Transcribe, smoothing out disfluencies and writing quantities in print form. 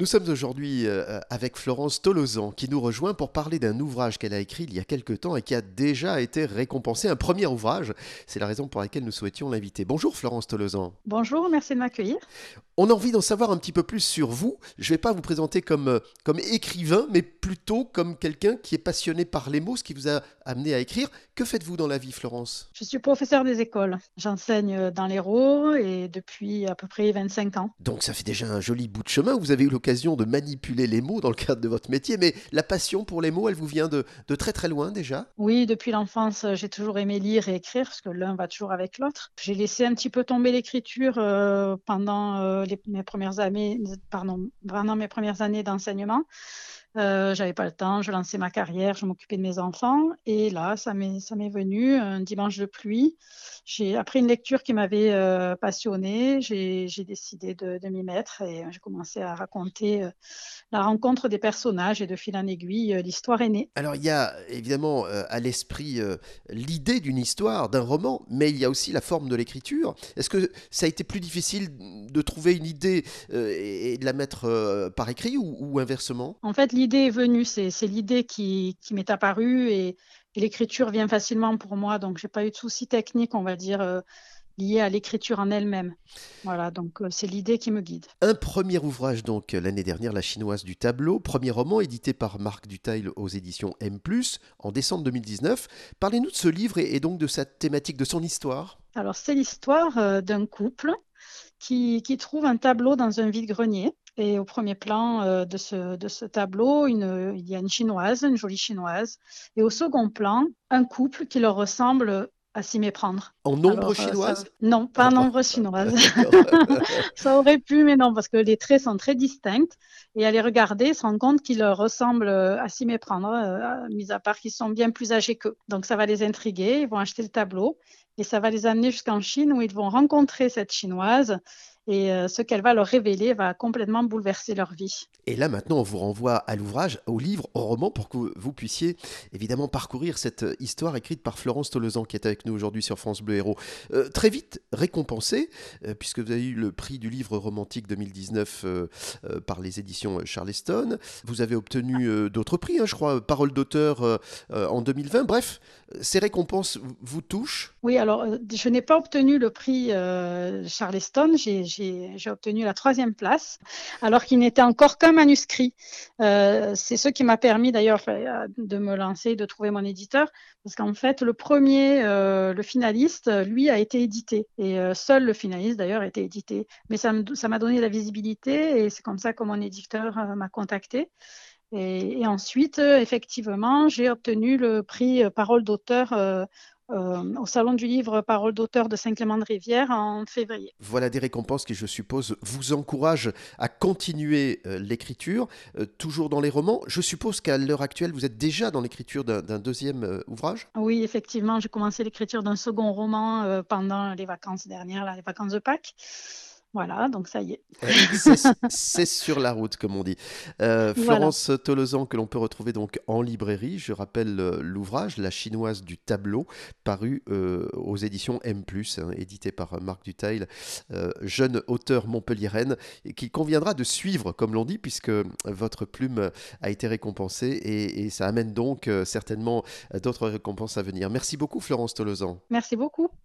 Nous sommes aujourd'hui avec Florence Tolosan qui nous rejoint pour parler d'un ouvrage qu'elle a écrit il y a quelque temps et qui a déjà été récompensé, un premier ouvrage. C'est la raison pour laquelle nous souhaitions l'inviter. Bonjour Florence Tolosan. Bonjour, merci de m'accueillir. On a envie d'en savoir un petit peu plus sur vous. Je ne vais pas vous présenter comme écrivain, mais plutôt comme quelqu'un qui est passionné par les mots, ce qui vous a amené à écrire. Que faites-vous dans la vie, Florence? Je suis professeure des écoles. J'enseigne dans l'Hérault et depuis à peu près 25 ans. Donc ça fait déjà un joli bout de chemin. Vous avez eu l'occasion de manipuler les mots dans le cadre de votre métier, mais la passion pour les mots, elle vous vient de très très loin déjà? Oui, depuis l'enfance, j'ai toujours aimé lire et écrire parce que l'un va toujours avec l'autre. J'ai laissé un petit peu tomber l'écriture pendant mes premières années, pardon, pendant mes premières années d'enseignement. J'avais pas le temps, je lançais ma carrière, je m'occupais de mes enfants. Et là, ça m'est venu un dimanche de pluie. Après une lecture qui m'avait passionnée, j'ai décidé de m'y mettre et j'ai commencé à raconter la rencontre des personnages et de fil en aiguille, l'histoire est née. Alors il y a évidemment à l'esprit l'idée d'une histoire, d'un roman, mais il y a aussi la forme de l'écriture. Est-ce que ça a été plus difficile de trouver une idée et de la mettre par écrit ou inversement? En fait, l'idée est venue, c'est l'idée qui m'est apparue et l'écriture vient facilement pour moi, donc j'ai pas eu de soucis techniques, on va dire, liés à l'écriture en elle-même. Voilà, donc c'est l'idée qui me guide. Un premier ouvrage donc l'année dernière, La Chinoise du tableau, premier roman édité par Marc Dutheil aux éditions M+, en décembre 2019. Parlez-nous de ce livre et donc de sa thématique, de son histoire. Alors, c'est l'histoire d'un couple qui trouve un tableau dans un vide-grenier. Et au premier plan de ce tableau, il y a une chinoise, une jolie chinoise. Et au second plan, un couple qui leur ressemble à s'y méprendre. En ombre Alors, chinoise? non, pas Ah, en pas. ombre chinoise. D'accord. Ça aurait pu, mais non, parce que les traits sont très distincts. Et à les regarder, ils se rendent compte qu'ils leur ressemblent à s'y méprendre, mis à part qu'ils sont bien plus âgés qu'eux. Donc, ça va les intriguer. Ils vont acheter le tableau et ça va les amener jusqu'en Chine où ils vont rencontrer cette chinoise. Et ce qu'elle va leur révéler va complètement bouleverser leur vie. Et là maintenant, on vous renvoie à l'ouvrage, au livre, au roman, pour que vous puissiez évidemment parcourir cette histoire écrite par Florence Tolosan qui est avec nous aujourd'hui sur France Bleu Héros. Très vite récompensée, puisque vous avez eu le prix du livre romantique 2019 par les éditions Charleston. Vous avez obtenu d'autres prix, hein, je crois, Parole d'auteur en 2020. Bref, ces récompenses vous touchent. Oui, alors je n'ai pas obtenu le prix Charleston, j'ai obtenu la troisième place, alors qu'il n'était encore qu'un manuscrit. C'est ce qui m'a permis d'ailleurs de me lancer, de trouver mon éditeur, parce qu'en fait le premier, le finaliste, lui a été édité, et seul le finaliste d'ailleurs a été édité. Mais ça m'a donné la visibilité, et c'est comme ça que mon éditeur m'a contacté. Et ensuite, effectivement, j'ai obtenu le prix Parole d'auteur au Salon du livre Parole d'auteur de Saint-Clément-de-Rivière en février. Voilà des récompenses qui, je suppose, vous encouragent à continuer l'écriture, toujours dans les romans. Je suppose qu'à l'heure actuelle, vous êtes déjà dans l'écriture d'un deuxième ouvrage. Oui, effectivement, j'ai commencé l'écriture d'un second roman pendant les vacances dernières, là, les vacances de Pâques. Voilà, donc ça y est. C'est sur la route, comme on dit. Voilà. Florence Tolosan, que l'on peut retrouver donc en librairie. Je rappelle l'ouvrage La Chinoise du tableau, paru aux éditions M+, hein, édité par Marc Dutheil, jeune auteur montpelliéraine, et qu'il conviendra de suivre, comme l'on dit, puisque votre plume a été récompensée et ça amène donc certainement d'autres récompenses à venir. Merci beaucoup, Florence Tolosan. Merci beaucoup.